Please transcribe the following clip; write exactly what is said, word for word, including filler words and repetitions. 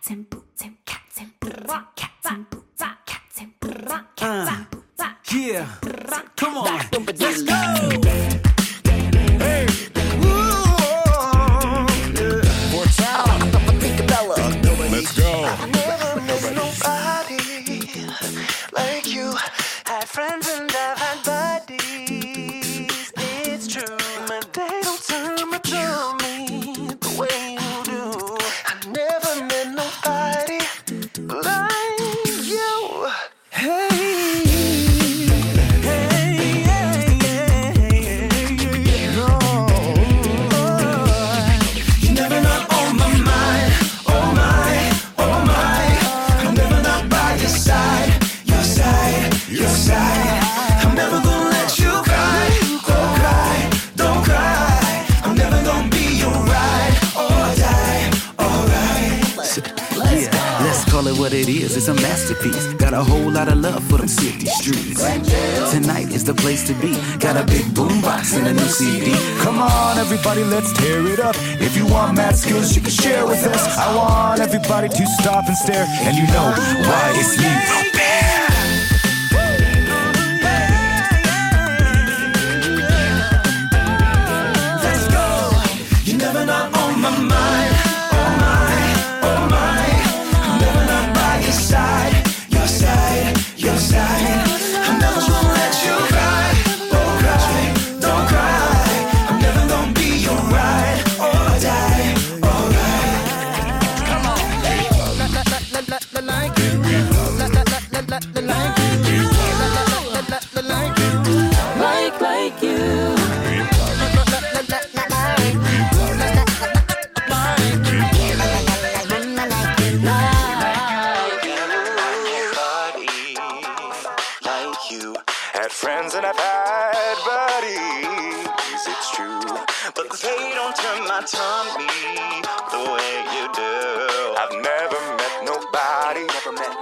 cats and boots and cats and boots and cats and boots and cats and boots and cats and boots. Yeah, come on, let's go. Hey, let's go. I've never met nobody like you. Had friends and I've had buddies. It's true, but they don't turn much on me the way you do. I never met nobody like you. Hey. What it is, it's a masterpiece. Got a whole lot of love for them city streets. Tonight is the place to be. Got a big boombox and a new C D. Come on, everybody, let's tear it up. If you want mad skills, you can share with us. I want everybody to stop and stare, and you know why it's me. Let's go. You're never not on my mind. Side, your side, your side. I'm never gonna let you cry. Don't cry, don't cry. I'm never gonna be your ride or die. Alright. Come on. Like you. Like you. Like like you. Friends and I've had buddies, it's true, but they don't turn my tummy the way you do. I've never met nobody, never met